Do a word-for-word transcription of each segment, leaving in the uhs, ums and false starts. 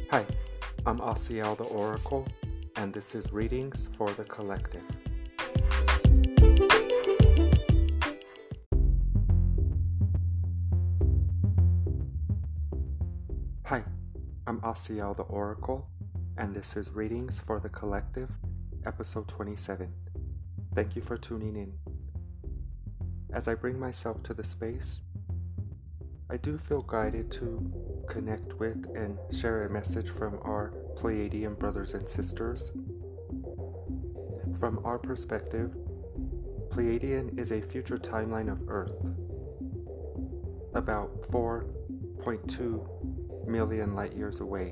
Hi, I'm Asiel the Oracle, and this is Readings for the Collective. Hi, I'm Asiel the Oracle, and this is Readings for the Collective, episode twenty-seven. Thank you for tuning in. As I bring myself to the space, I do feel guided to connect with and share a message from our Pleiadian brothers and sisters. From our perspective, Pleiadian is a future timeline of Earth, about four point two million light years away.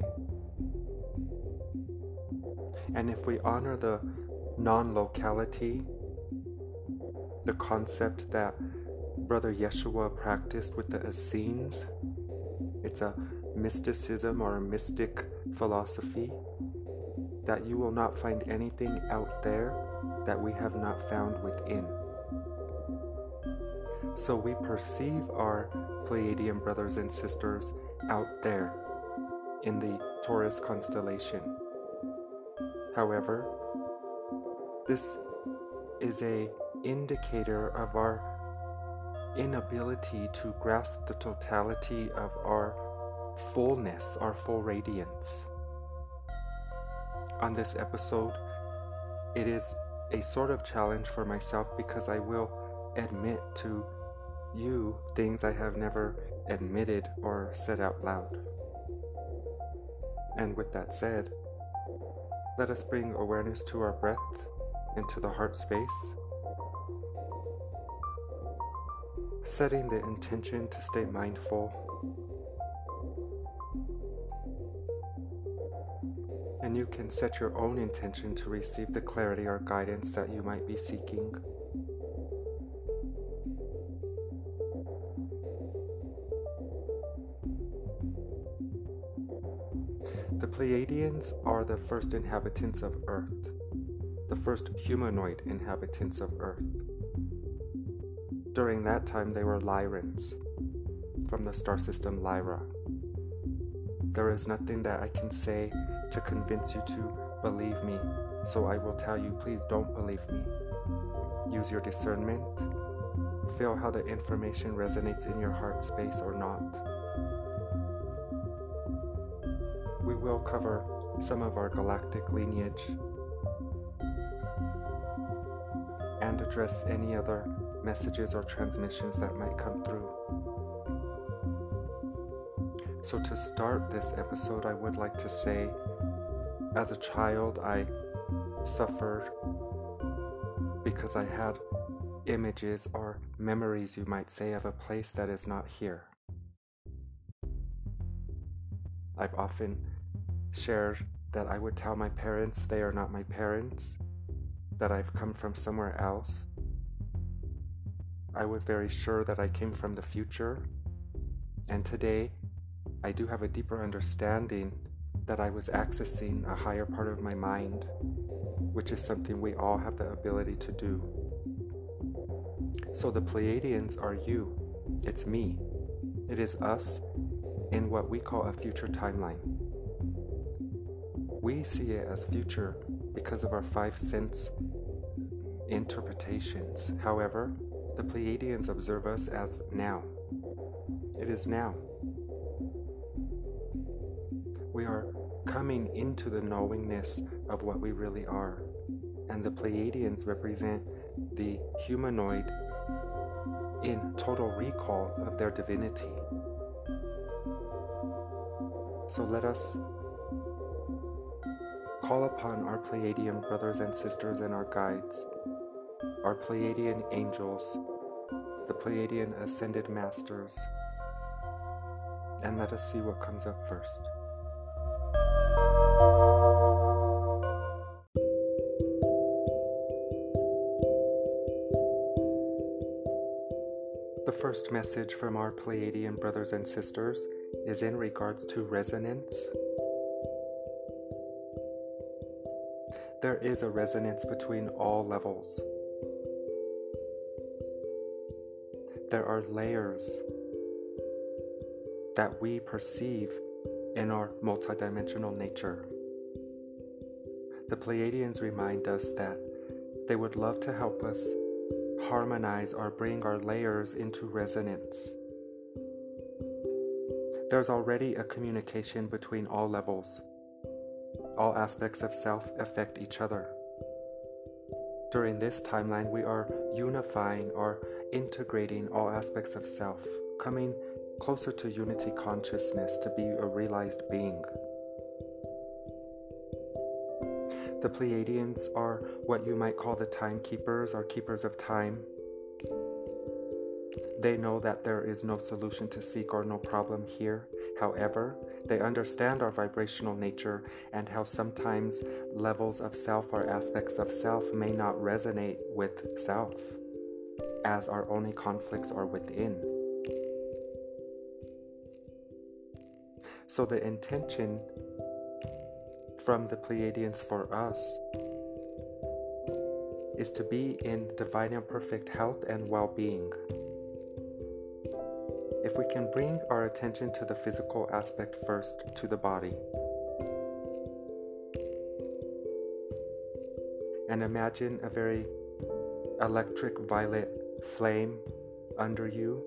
And if we honor the non-locality, the concept that Brother Yeshua practiced with the Essenes, it's a mysticism or a mystic philosophy, that you will not find anything out there that we have not found within. So we perceive our Pleiadian brothers and sisters out there in the Taurus constellation. However, this is a indicator of our inability to grasp the totality of our fullness, our full radiance. On this episode, it is a sort of challenge for myself because I will admit to you things I have never admitted or said out loud. And with that said, let us bring awareness to our breath, into the heart space, setting the intention to stay mindful, and you can set your own intention to receive the clarity or guidance that you might be seeking. The Pleiadians are the first inhabitants of Earth, the first humanoid inhabitants of Earth. During that time, they were Lyrans, from the star system Lyra. There is nothing that I can say to convince you to believe me, so I will tell you, please don't believe me. Use your discernment. Feel how the information resonates in your heart space or not. We will cover some of our galactic lineage and address any other messages or transmissions that might come through. So to start this episode, I would like to say, as a child, I suffered because I had images or memories, you might say, of a place that is not here. I've often shared that I would tell my parents they are not my parents, that I've come from somewhere else. I was very sure that I came from the future, and today I do have a deeper understanding that I was accessing a higher part of my mind, which is something we all have the ability to do. So the Pleiadians are you, it's me, it is us in what we call a future timeline. We see it as future because of our five sense interpretations. However, the Pleiadians observe us as now. It is now. We are coming into the knowingness of what we really are. And the Pleiadians represent the humanoid in total recall of their divinity. So let us call upon our Pleiadian brothers and sisters and our guides, our Pleiadian angels, the Pleiadian ascended masters, and let us see what comes up first. The first message from our Pleiadian brothers and sisters is in regards to resonance. There is a resonance between all levels. There are layers that we perceive in our multidimensional nature. The Pleiadians remind us that they would love to help us harmonize or bring our layers into resonance. There's already a communication between all levels. All aspects of self affect each other. During this timeline, we are unifying or integrating all aspects of self, coming closer to unity consciousness to be a realized being. The Pleiadians are what you might call the timekeepers or keepers of time. They know that there is no solution to seek or no problem here. However, they understand our vibrational nature and how sometimes levels of self or aspects of self may not resonate with self, as our only conflicts are within. So the intention from the Pleiadians for us is to be in divine and perfect health and well-being. If we can bring our attention to the physical aspect first, to the body, and imagine a very electric violet flame under you,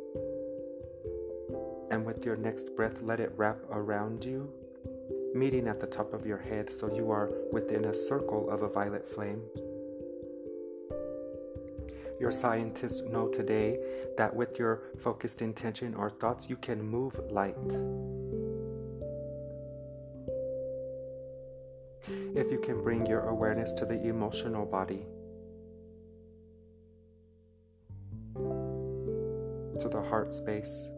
and with your next breath let it wrap around you, meeting at the top of your head so you are within a circle of a violet flame. Your scientists know today that with your focused intention or thoughts, you can move light. If you can bring your awareness to the emotional body, to the heart space,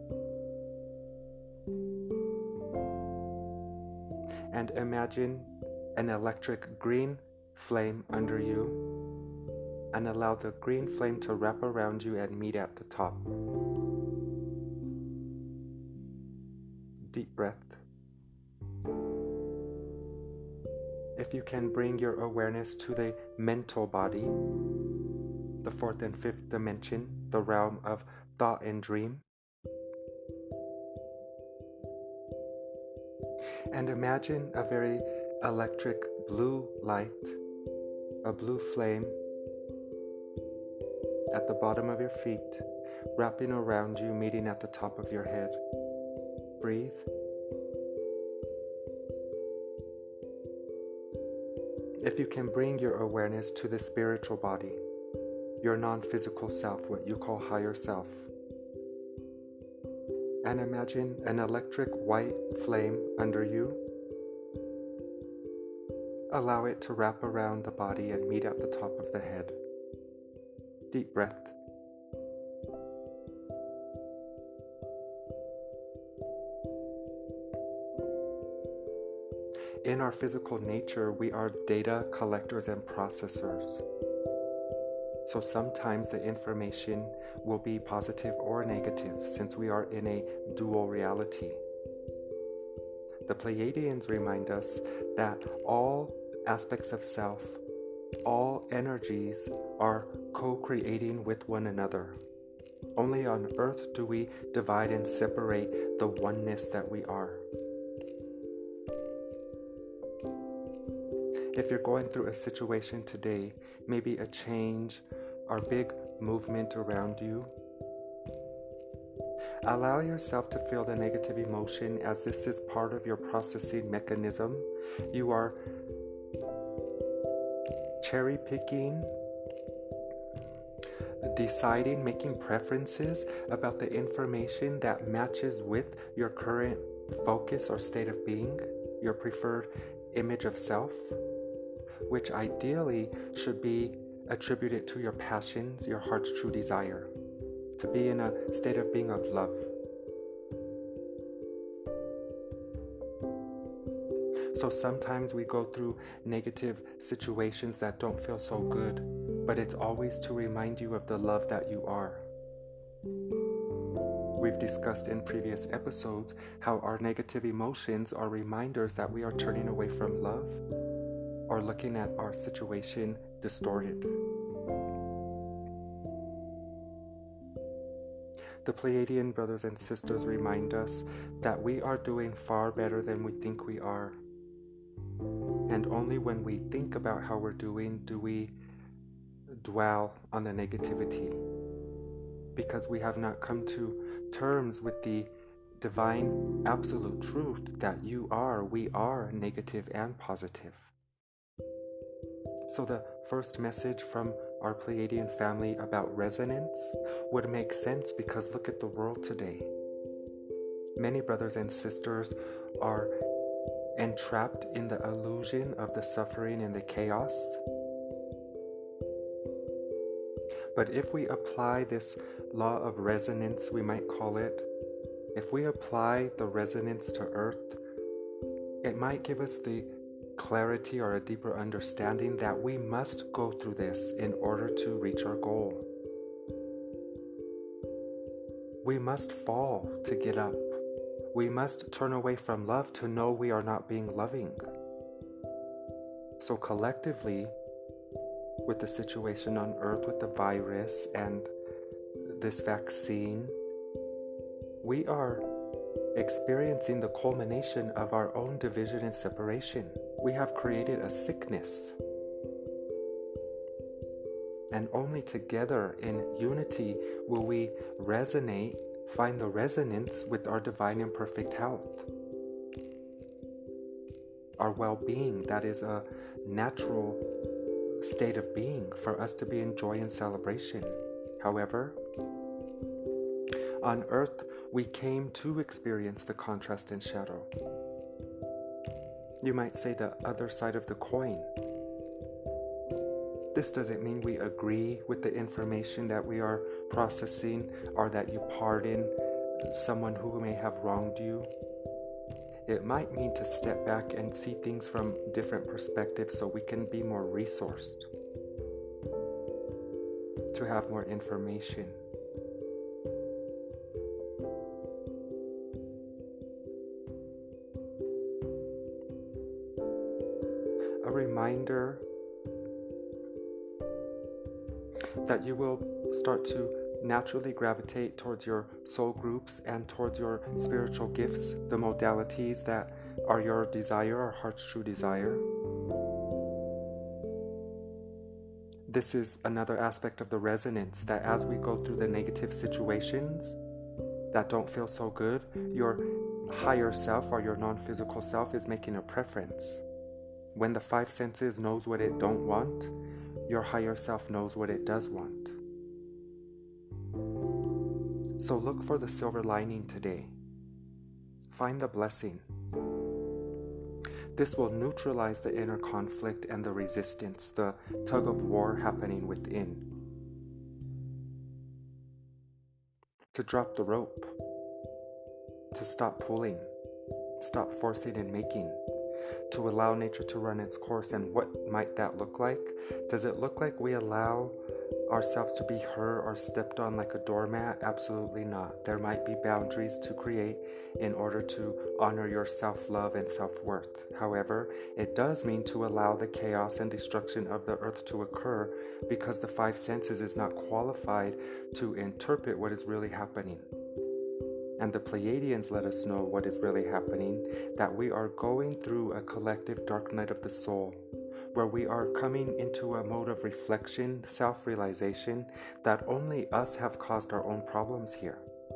and imagine an electric green flame under you, and allow the green flame to wrap around you and meet at the top. Deep breath. If you can bring your awareness to the mental body, the fourth and fifth dimension, the realm of thought and dream, and imagine a very electric blue light, a blue flame at the bottom of your feet, wrapping around you, meeting at the top of your head. Breathe. If you can bring your awareness to the spiritual body, your non-physical self, what you call higher self, and imagine an electric white flame under you, allow it to wrap around the body and meet at the top of the head. Deep breath. In our physical nature, we are data collectors and processors. So sometimes the information will be positive or negative since we are in a dual reality. The Pleiadians remind us that all aspects of self, all energies are co-creating with one another. Only on Earth do we divide and separate the oneness that we are. If you're going through a situation today, maybe a change or big movement around you, allow yourself to feel the negative emotion as this is part of your processing mechanism. You are cherry picking, deciding, making preferences about the information that matches with your current focus or state of being, your preferred image of self, which ideally should be attributed to your passions, your heart's true desire, to be in a state of being of love. So sometimes we go through negative situations that don't feel so good, but it's always to remind you of the love that you are. We've discussed in previous episodes how our negative emotions are reminders that we are turning away from love or looking at our situation distorted. The Pleiadian brothers and sisters remind us that we are doing far better than we think we are. And only when we think about how we're doing do we dwell on the negativity, because we have not come to terms with the divine absolute truth that you are, we are negative and positive. So the first message from our Pleiadian family about resonance would make sense, because look at the world today. Many brothers and sisters are entrapped in the illusion of the suffering and the chaos. But if we apply this law of resonance, we might call it, if we apply the resonance to earth, it might give us the clarity or a deeper understanding that we must go through this in order to reach our goal. We must fall to get up. We must turn away from love to know we are not being loving. So collectively, with the situation on earth with the virus and this vaccine, we are experiencing the culmination of our own division and separation. We have created a sickness. And only together in unity will we resonate, find the resonance with our divine and perfect health. Our well-being, that is a natural state of being for us to be in joy and celebration. However, on earth, we came to experience the contrast and shadow. You might say the other side of the coin. This doesn't mean we agree with the information that we are processing or that you pardon someone who may have wronged you. It might mean to step back and see things from different perspectives so we can be more resourced, to have more information. A reminder that you will start to naturally gravitate towards your soul groups and towards your spiritual gifts, the modalities that are your desire, or heart's true desire. This is another aspect of the resonance, that as we go through the negative situations that don't feel so good, your higher self or your non-physical self is making a preference. When the five senses knows what it don't want, your higher self knows what it does want. So look for the silver lining today. Find the blessing. This will neutralize the inner conflict and the resistance, the tug of war happening within. To drop the rope. To stop pulling. Stop forcing and making. To allow nature to run its course. And what might that look like? Does it look like we allow ourselves to be hurt or stepped on like a doormat? Absolutely not. There might be boundaries to create in order to honor your self-love and self-worth. However, it does mean to allow the chaos and destruction of the earth to occur, because the five senses is not qualified to interpret what is really happening. And the Pleiadians let us know what is really happening, that we are going through a collective dark night of the soul, where we are coming into a mode of reflection, self-realization, that only us have caused our own problems here.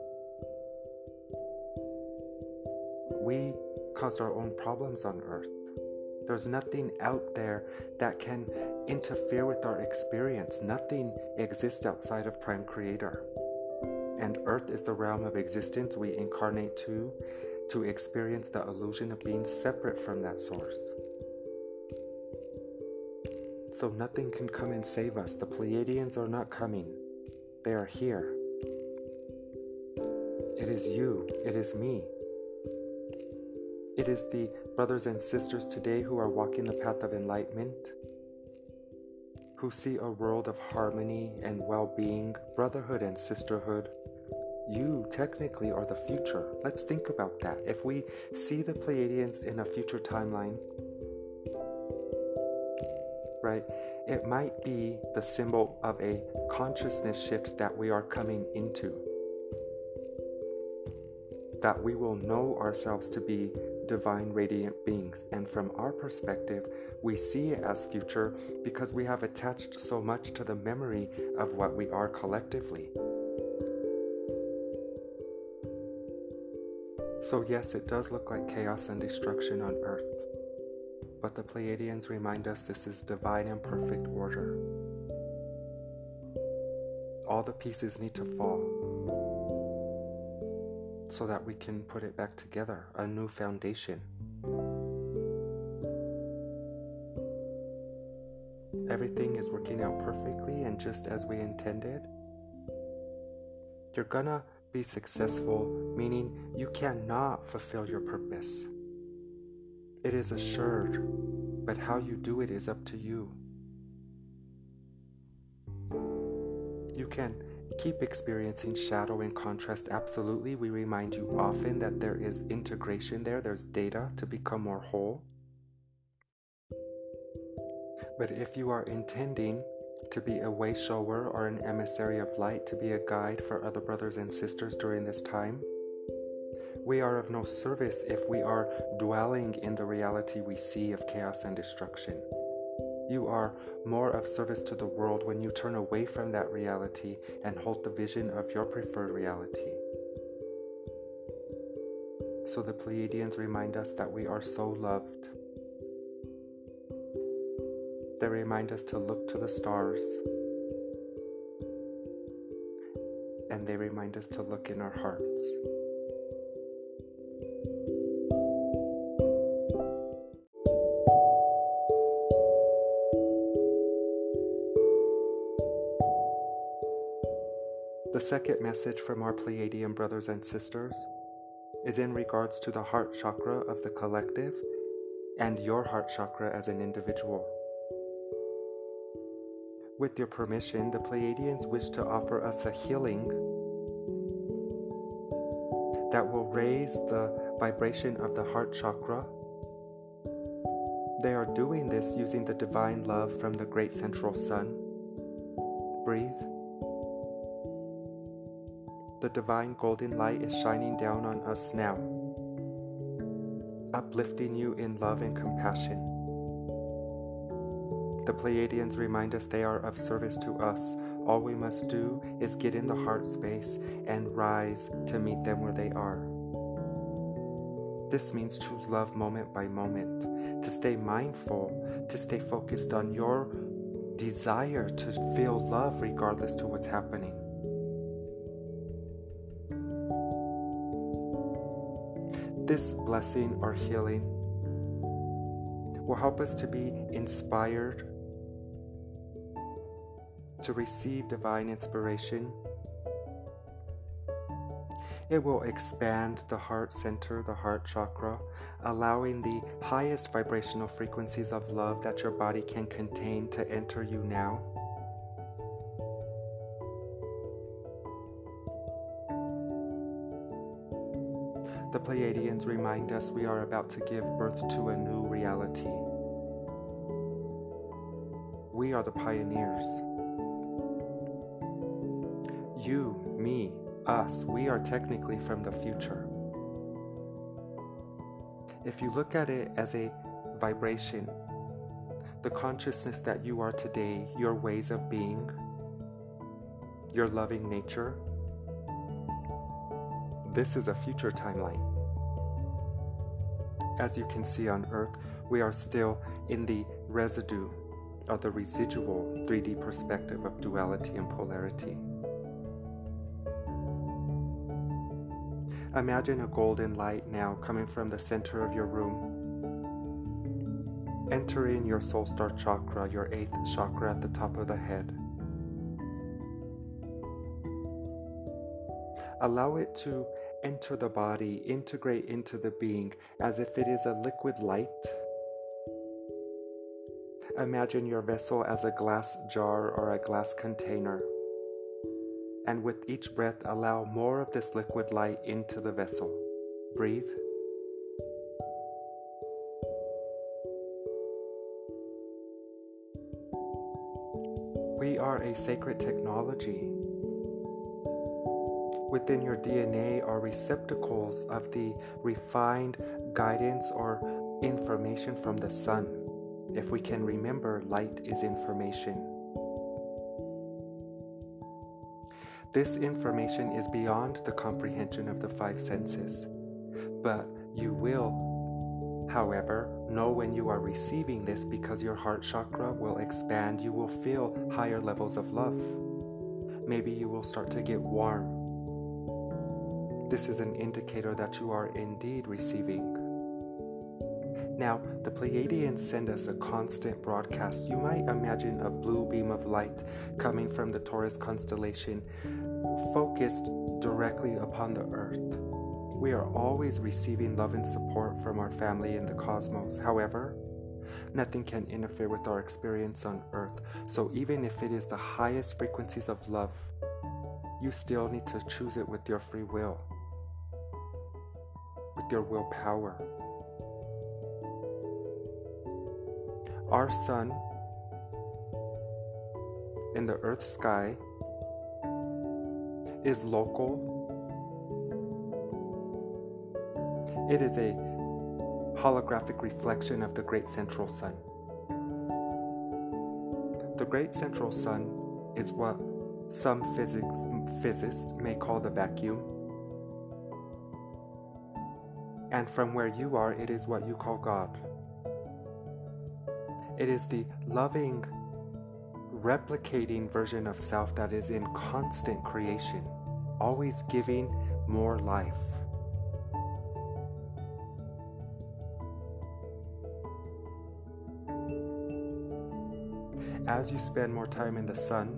We caused our own problems on earth. There's nothing out there that can interfere with our experience. Nothing exists outside of Prime Creator. And earth is the realm of existence we incarnate to, to experience the illusion of being separate from that source. So nothing can come and save us. The Pleiadians are not coming. They are here. It is you. It is me. It is the brothers and sisters today who are walking the path of enlightenment, who see a world of harmony and well-being, brotherhood and sisterhood. You technically are the future. Let's think about that. If we see the Pleiadians in a future timeline, right, it might be the symbol of a consciousness shift that we are coming into. that we will know ourselves to be divine radiant beings, and from our perspective, we see it as future because we have attached so much to the memory of what we are collectively. So yes, it does look like chaos and destruction on Earth, but the Pleiadians remind us this is divine and perfect order. All the pieces need to fall so that we can put it back together, a new foundation. Everything is working out perfectly and just as we intended. You're gonna be successful, meaning you cannot fulfill your purpose. It is assured, but how you do it is up to you. You can keep experiencing shadow and contrast, absolutely. We remind you often that there is integration there, there's data to become more whole. But if you are intending to be a way shower or an emissary of light, to be a guide for other brothers and sisters during this time, we are of no service if we are dwelling in the reality we see of chaos and destruction. You are more of service to the world when you turn away from that reality and hold the vision of your preferred reality. So the Pleiadians remind us that we are so loved. They remind us to look to the stars, and they remind us to look in our hearts. The second message from our Pleiadian brothers and sisters is in regards to the heart chakra of the collective and your heart chakra as an individual. With your permission, the Pleiadians wish to offer us a healing that will raise the vibration of the heart chakra. They are doing this using the divine love from the great central sun. Breathe. The divine golden light is shining down on us now, uplifting you in love and compassion. The Pleiadians remind us they are of service to us. All we must do is get in the heart space and rise to meet them where they are. This means choose love moment by moment, to stay mindful, to stay focused on your desire to feel love regardless to what's happening. This blessing or healing will help us to be inspired, to receive divine inspiration. It will expand the heart center, the heart chakra, allowing the highest vibrational frequencies of love that your body can contain to enter you now. The Pleiadians remind us we are about to give birth to a new reality. We are the pioneers. You, me, us, we are technically from the future. If you look at it as a vibration, the consciousness that you are today, your ways of being, your loving nature, this is a future timeline. As you can see on Earth, we are still in the residue or the residual three D perspective of duality and polarity. Imagine a golden light now coming from the center of your room, entering your soul star chakra, your eighth chakra at the top of the head. Allow it to enter the body, integrate into the being as if it is a liquid light. Imagine your vessel as a glass jar or a glass container. And with each breath, allow more of this liquid light into the vessel. Breathe. We are a sacred technology. within your D N A are receptacles of the refined guidance or information from the sun. If we can remember, light is information. This information is beyond the comprehension of the five senses, but you will, however, know when you are receiving this because your heart chakra will expand. You will feel higher levels of love. Maybe you will start to get warm. This is an indicator that you are indeed receiving. Now, the Pleiadians send us a constant broadcast. You might imagine a blue beam of light coming from the Taurus constellation, focused directly upon the earth. We are always receiving love and support from our family in the cosmos. However, nothing can interfere with our experience on earth. So even if it is the highest frequencies of love, you still need to choose it with your free will, with your willpower. Our sun in the earth sky is local. It is a holographic reflection of the great central sun. The great central sun is what some physics, physicists may call the vacuum. And from where you are, it is what you call God. It is the loving, replicating version of self that is in constant creation, always giving more life. As you spend more time in the sun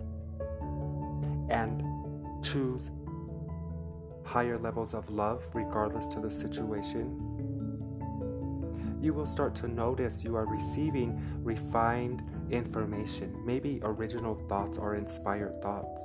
and choose higher levels of love regardless to the situation, you will start to notice you are receiving refined information, maybe original thoughts or inspired thoughts.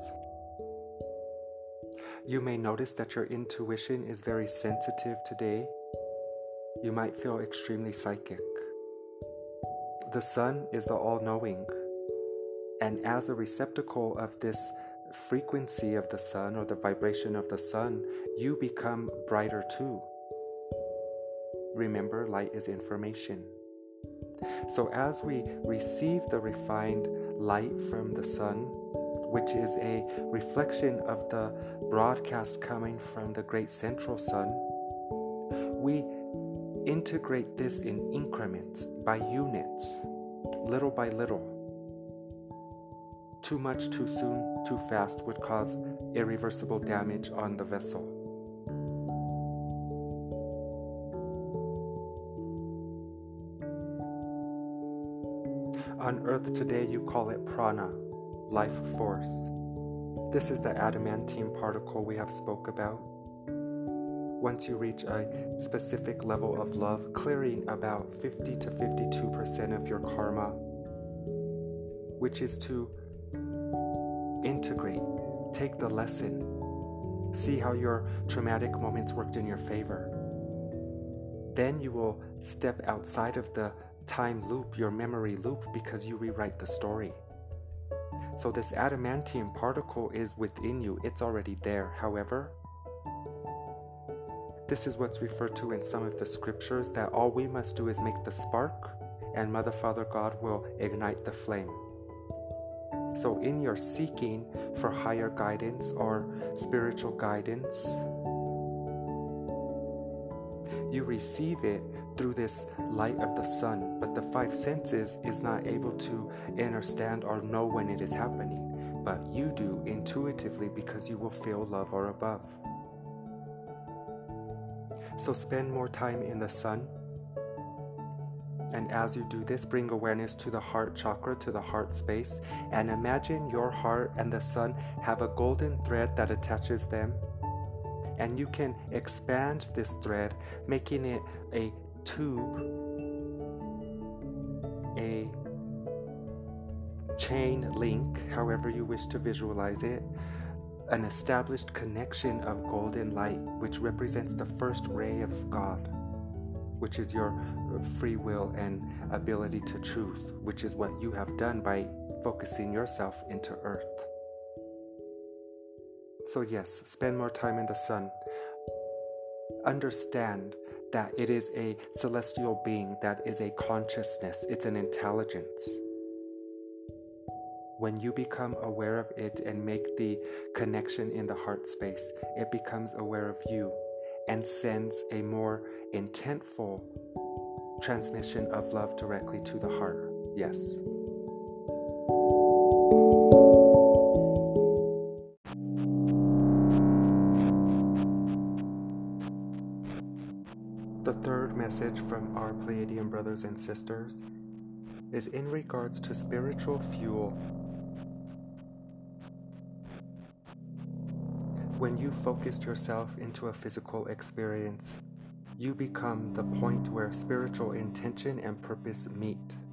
You may notice that your intuition is very sensitive today. You might feel extremely psychic. The sun is the all-knowing, and as a receptacle of this frequency of the sun or the vibration of the sun, you become brighter too. Remember, light is information. So as we receive the refined light from the sun, which is a reflection of the broadcast coming from the great central sun, we integrate this in increments, by units, little by little. Too much too soon, too fast would cause irreversible damage on the vessel. On earth today, you call it prana, life force. This is the adamantine particle we have spoke about. Once you reach a specific level of love, clearing about fifty to fifty-two percent of your karma, which is to integrate, take the lesson, see how your traumatic moments worked in your favor. Then you will step outside of the time loop, your memory loop, because you rewrite the story. So this adamantine particle is within you. It's already there. However, this is what's referred to in some of the scriptures, that all we must do is make the spark and Mother, Father, God will ignite the flame. So in your seeking for higher guidance or spiritual guidance, you receive it through this light of the sun, but the five senses is not able to understand or know when it is happening, but you do intuitively because you will feel love or above. So spend more time in the sun, and as you do this, bring awareness to the heart chakra, to the heart space, and imagine your heart and the sun have a golden thread that attaches them, and you can expand this thread, making it a tube, a chain link, however you wish to visualize it, an established connection of golden light, which represents the first ray of God, which is your free will and ability to choose, which is what you have done by focusing yourself into earth. So yes, spend more time in the sun. Understand that it is a celestial being, that is a consciousness, it's an intelligence. When you become aware of it and make the connection in the heart space, it becomes aware of you and sends a more intentful transmission of love directly to the heart. Yes. The third message from our Pleiadian brothers and sisters is in regards to spiritual fuel. When you focused yourself into a physical experience, you become the point where spiritual intention and purpose meet.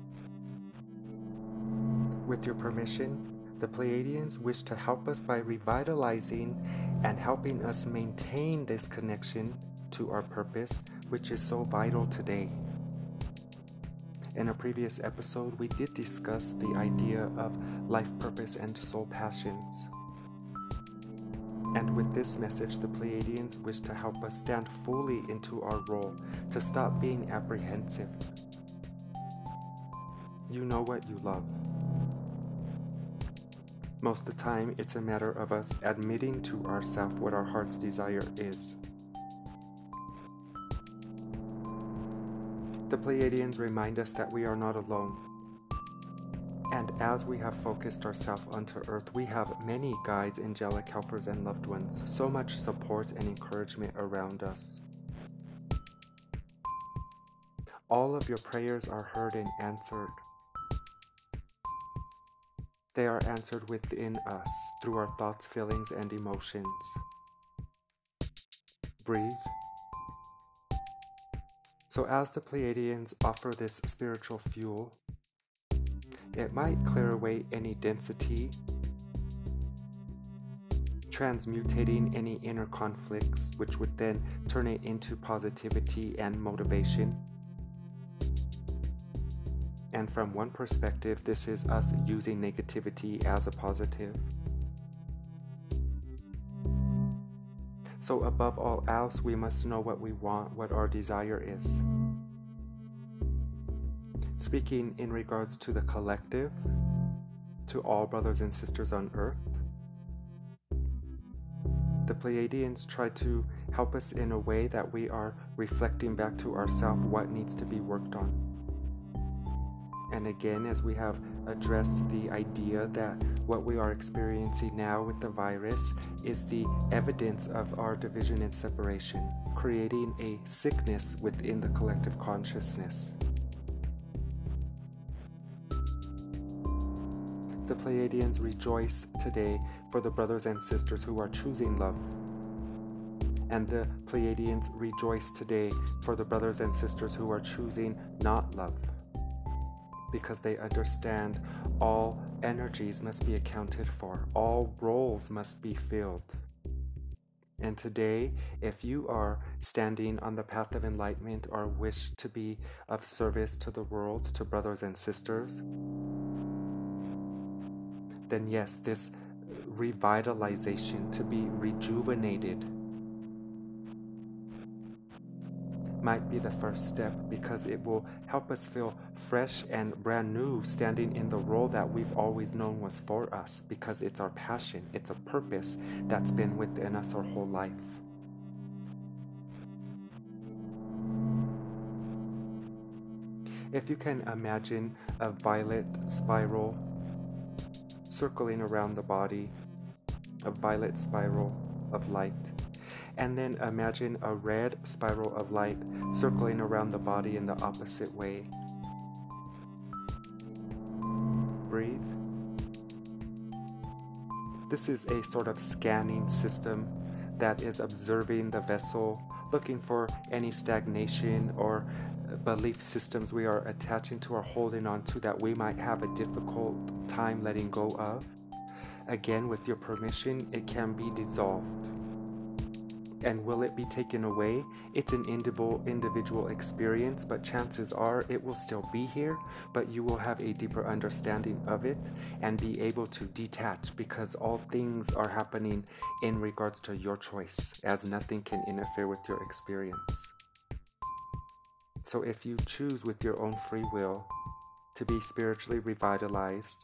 With your permission, the Pleiadians wish to help us by revitalizing and helping us maintain this connection to our purpose, which is so vital today. In a previous episode, we did discuss the idea of life purpose and soul passions. And with this message, the Pleiadians wish to help us stand fully into our role, to stop being apprehensive. You know what you love. Most of the time, it's a matter of us admitting to ourselves what our heart's desire is. The Pleiadians remind us that we are not alone. And as we have focused ourselves onto Earth, we have many guides, angelic helpers, and loved ones. So much support and encouragement around us. All of your prayers are heard and answered. They are answered within us through our thoughts, feelings, and emotions. Breathe. So as the Pleiadians offer this spiritual fuel, it might clear away any density, transmutating any inner conflicts, which would then turn it into positivity and motivation. And from one perspective, this is us using negativity as a positive. So above all else, we must know what we want, what our desire is. Speaking in regards to the collective, to all brothers and sisters on Earth, the Pleiadians try to help us in a way that we are reflecting back to ourselves what needs to be worked on. And again, as we have addressed the idea that what we are experiencing now with the virus is the evidence of our division and separation, creating a sickness within the collective consciousness. The Pleiadians rejoice today for the brothers and sisters who are choosing love. And the Pleiadians rejoice today for the brothers and sisters who are choosing not love. Because they understand all energies must be accounted for, all roles must be filled. And today, if you are standing on the path of enlightenment or wish to be of service to the world, to brothers and sisters, then yes, this revitalization, to be rejuvenated, might be the first step, because it will help us feel fresh and brand new standing in the role that we've always known was for us, because it's our passion, it's a purpose that's been within us our whole life. If you can imagine a violet spiral circling around the body, a violet spiral of light, and then imagine a red spiral of light circling around the body in the opposite way. Breathe. This is a sort of scanning system that is observing the vessel, looking for any stagnation or belief systems we are attaching to or holding on to that we might have a difficult time letting go of. Again, with your permission, it can be dissolved. And will it be taken away? It's an individual individual experience, but chances are it will still be here, but you will have a deeper understanding of it and be able to detach, because all things are happening in regards to your choice, as nothing can interfere with your experience. So if you choose with your own free will to be spiritually revitalized,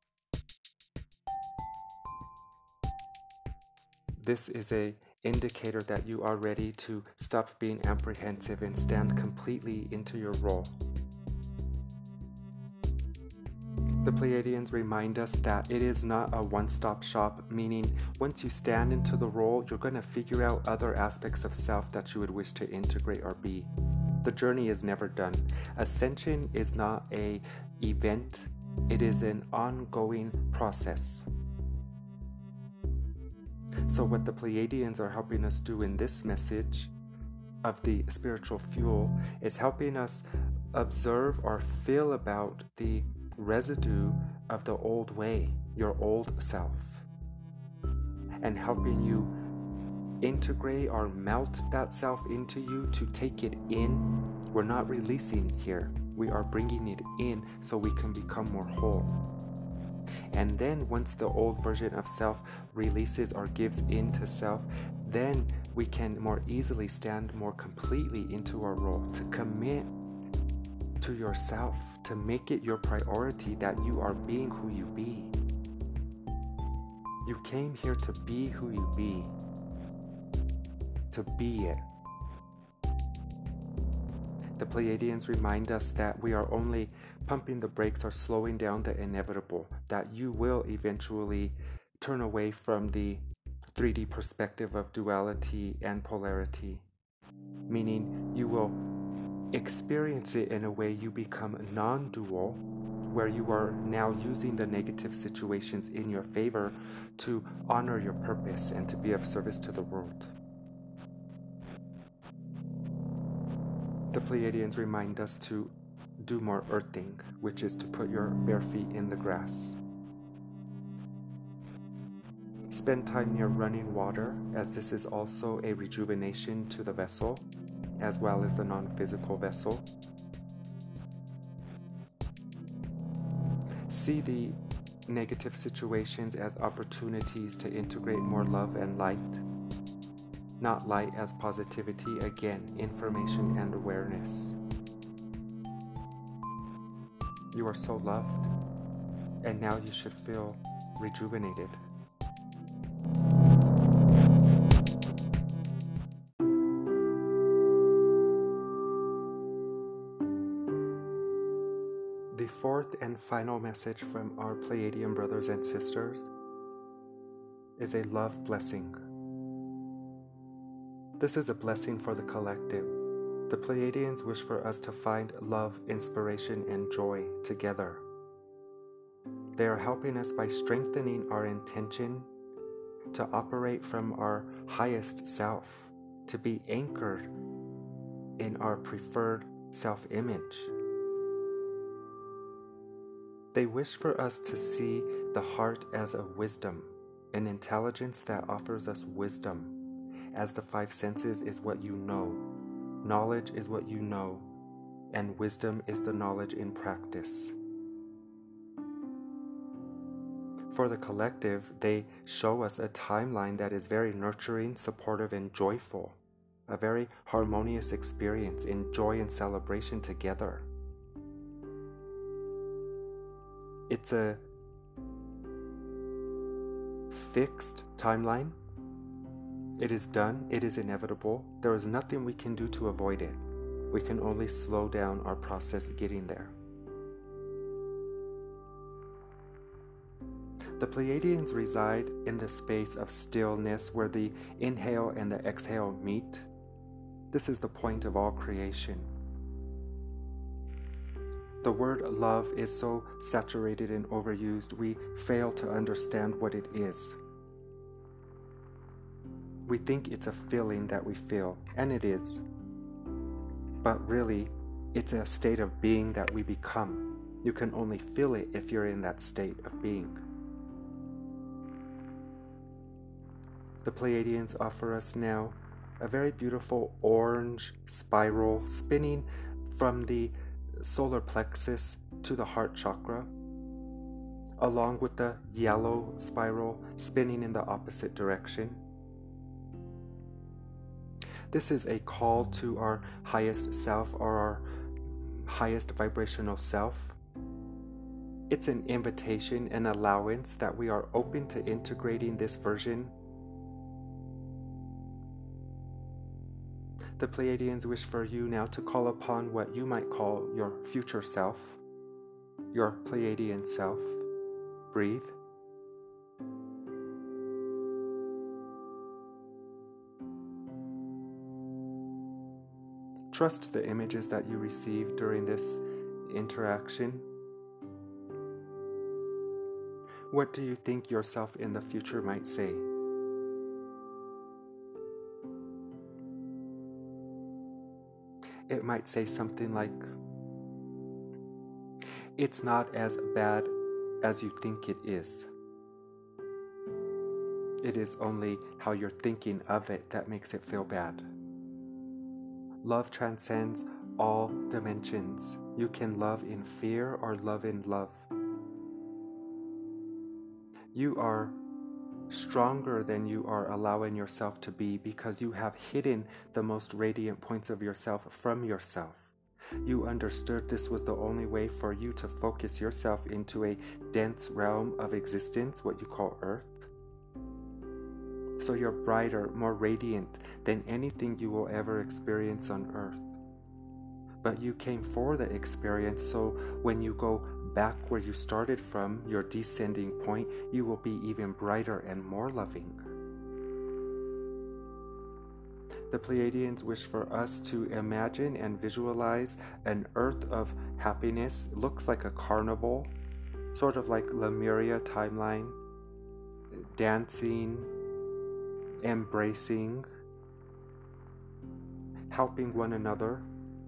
this is a indicator that you are ready to stop being apprehensive and stand completely into your role. The Pleiadians remind us that it is not a one-stop shop, meaning once you stand into the role, you're going to figure out other aspects of self that you would wish to integrate or be. The journey is never done. Ascension is not an event, it is an ongoing process. So what the Pleiadians are helping us do in this message of the spiritual fuel is helping us observe or feel about the residue of the old way, your old self, and helping you integrate or melt that self into you to take it in. We're not releasing here. We are bringing it in so we can become more whole. And then once the old version of self releases or gives in to self, then we can more easily stand more completely into our role, to commit to yourself, to make it your priority that you are being who you be. You came here to be who you be, to be it. The Pleiadians remind us that we are only pumping the brakes or slowing down the inevitable, that you will eventually turn away from the three D perspective of duality and polarity, meaning you will experience it in a way you become non-dual, where you are now using the negative situations in your favor to honor your purpose and to be of service to the world. The Pleiadians remind us to do more earthing, which is to put your bare feet in the grass. Spend time near running water, as this is also a rejuvenation to the vessel, as well as the non-physical vessel. See the negative situations as opportunities to integrate more love and light. Not light as positivity, again, information and awareness. You are so loved, and now you should feel rejuvenated. The fourth and final message from our Pleiadian brothers and sisters is a love blessing. This is a blessing for the collective. The Pleiadians wish for us to find love, inspiration, and joy together. They are helping us by strengthening our intention to operate from our highest self, to be anchored in our preferred self-image. They wish for us to see the heart as a wisdom, an intelligence that offers us wisdom, as the five senses is what you know, knowledge is what you know, and wisdom is the knowledge in practice. For the collective, they show us a timeline that is very nurturing, supportive, and joyful, a very harmonious experience in joy and celebration together. It's a fixed timeline. It is done. It is inevitable. There is nothing we can do to avoid it. We can only slow down our process getting there. The Pleiadians reside in the space of stillness where the inhale and the exhale meet. This is the point of all creation. The word love is so saturated and overused, we fail to understand what it is. We think it's a feeling that we feel, and it is. But really, it's a state of being that we become. You can only feel it if you're in that state of being. The Pleiadians offer us now a very beautiful orange spiral spinning from the solar plexus to the heart chakra, along with the yellow spiral spinning in the opposite direction. This is a call to our highest self, or our highest vibrational self. It's an invitation, an allowance that we are open to integrating this version. The Pleiadians wish for you now to call upon what you might call your future self, your Pleiadian self. Breathe. Trust the images that you receive during this interaction. What do you think yourself in the future might say? It might say something like, "It's not as bad as you think it is. It is only how you're thinking of it that makes it feel bad. Love transcends all dimensions. You can love in fear or love in love. You are stronger than you are allowing yourself to be because you have hidden the most radiant points of yourself from yourself. You understood this was the only way for you to focus yourself into a dense realm of existence, what you call Earth. So you're brighter, more radiant than anything you will ever experience on Earth. But you came for the experience, so when you go back where you started from, your descending point, you will be even brighter and more loving. The Pleiadians wish for us to imagine and visualize an Earth of happiness. It looks like a carnival, sort of like Lemuria timeline, dancing, embracing, helping one another.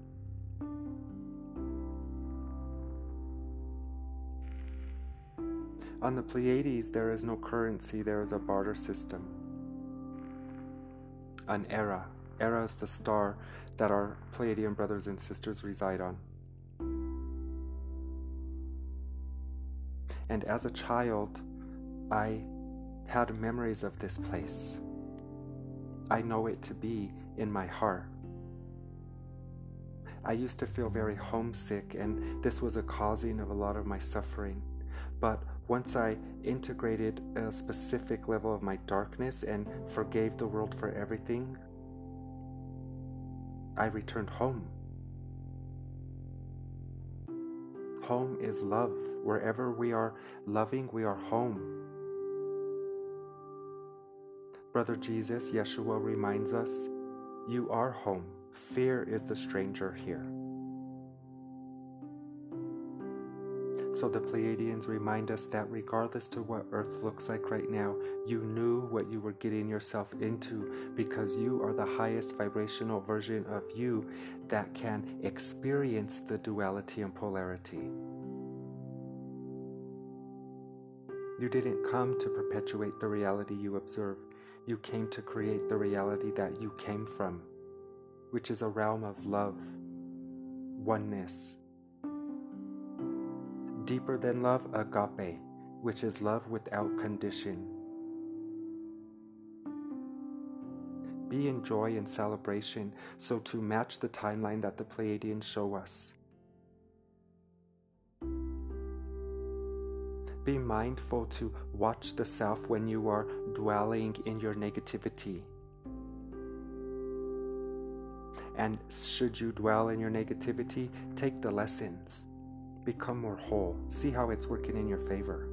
On the Pleiades, there is no currency, there is a barter system. An era. Era is the star that our Pleiadian brothers and sisters reside on. And as a child, I had memories of this place. I know it to be in my heart. I used to feel very homesick, and this was a causing of a lot of my suffering. But once I integrated a specific level of my darkness and forgave the world for everything, I returned home. Home is love. Wherever we are loving, we are home. Brother Jesus, Yeshua reminds us, you are home. Fear is the stranger here. So the Pleiadians remind us that regardless to what Earth looks like right now, you knew what you were getting yourself into because you are the highest vibrational version of you that can experience the duality and polarity. You didn't come to perpetuate the reality you observe. You came to create the reality that you came from, which is a realm of love, oneness. Deeper than love, agape, which is love without condition. Be in joy and celebration, so to match the timeline that the Pleiadians show us. Be mindful to watch the self when you are dwelling in your negativity. And should you dwell in your negativity, take the lessons. Become more whole. See how it's working in your favor.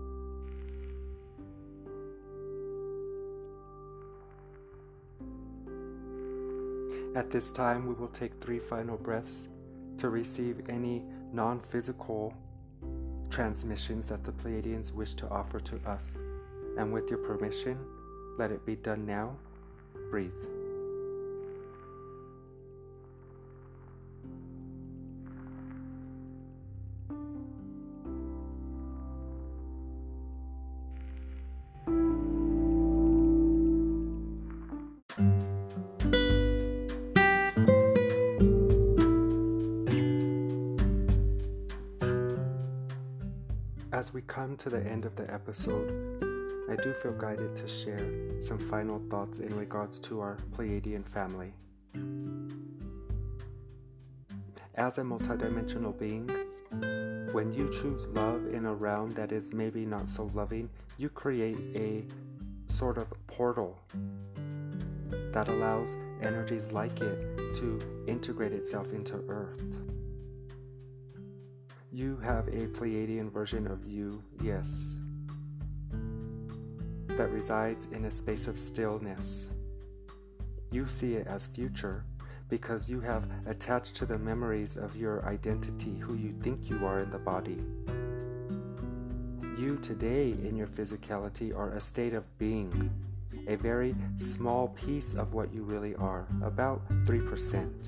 At this time, we will take three final breaths to receive any non-physical transmissions that the Pleiadians wish to offer to us. And with your permission, let it be done now. Breathe. As we come to the end of the episode, I do feel guided to share some final thoughts in regards to our Pleiadian family. As a multidimensional being, when you choose love in a realm that is maybe not so loving, you create a sort of portal that allows energies like it to integrate itself into Earth. You have a Pleiadian version of you, yes, that resides in a space of stillness. You see it as future because you have attached to the memories of your identity, who you think you are in the body. You today in your physicality are a state of being, a very small piece of what you really are, about three percent.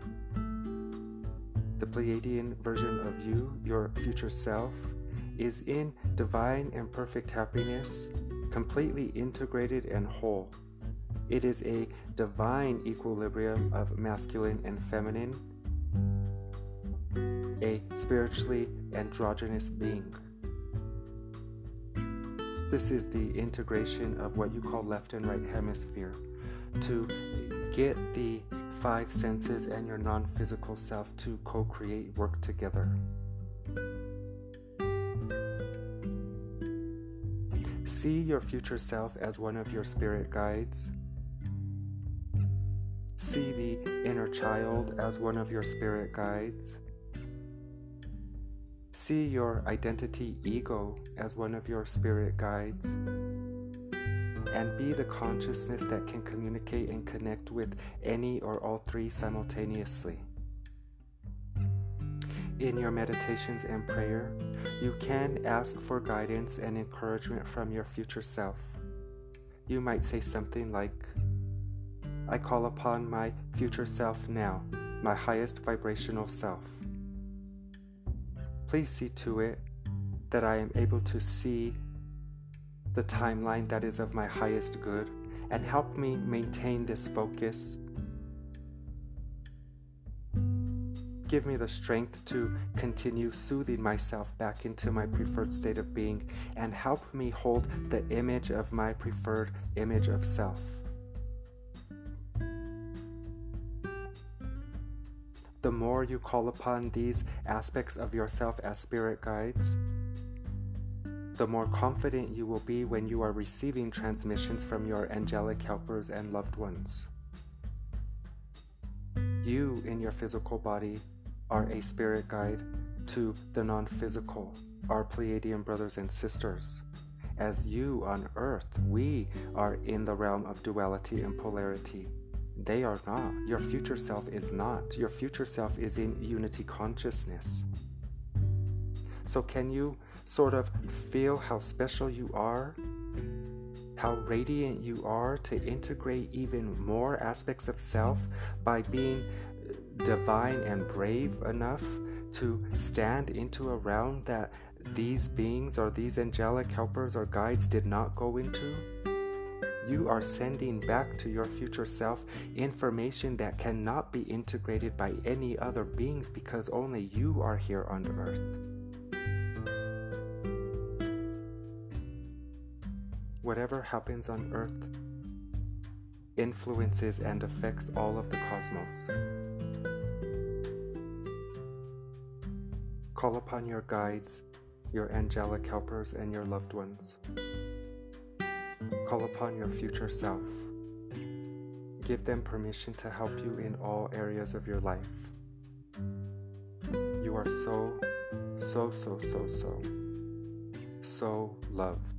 The Pleiadian version of you, your future self, is in divine and perfect happiness, completely integrated and whole. It is a divine equilibrium of masculine and feminine, a spiritually androgynous being. This is the integration of what you call left and right hemisphere to get the five senses and your non-physical self to co-create, work together. See your future self as one of your spirit guides. See the inner child as one of your spirit guides. See your identity ego as one of your spirit guides. And be the consciousness that can communicate and connect with any or all three simultaneously. In your meditations and prayer, you can ask for guidance and encouragement from your future self. You might say something like, I call upon my future self now, my highest vibrational self. Please see to it that I am able to see the timeline that is of my highest good and help me maintain this focus. Give me the strength to continue soothing myself back into my preferred state of being and help me hold the image of my preferred image of self. The more you call upon these aspects of yourself as spirit guides, the more confident you will be when you are receiving transmissions from your angelic helpers and loved ones. You in your physical body are a spirit guide to the non-physical, our Pleiadian brothers and sisters. As you on Earth, we are in the realm of duality and polarity. They are not. Your future self is not. Your future self is in unity consciousness. So can you sort of feel how special you are? How radiant you are to integrate even more aspects of self by being divine and brave enough to stand into a realm that these beings or these angelic helpers or guides did not go into? You are sending back to your future self information that cannot be integrated by any other beings because only you are here on Earth. Whatever happens on Earth influences and affects all of the cosmos. Call upon your guides, your angelic helpers, and your loved ones. Call upon your future self. Give them permission to help you in all areas of your life. You are so, so, so, so, so, so loved.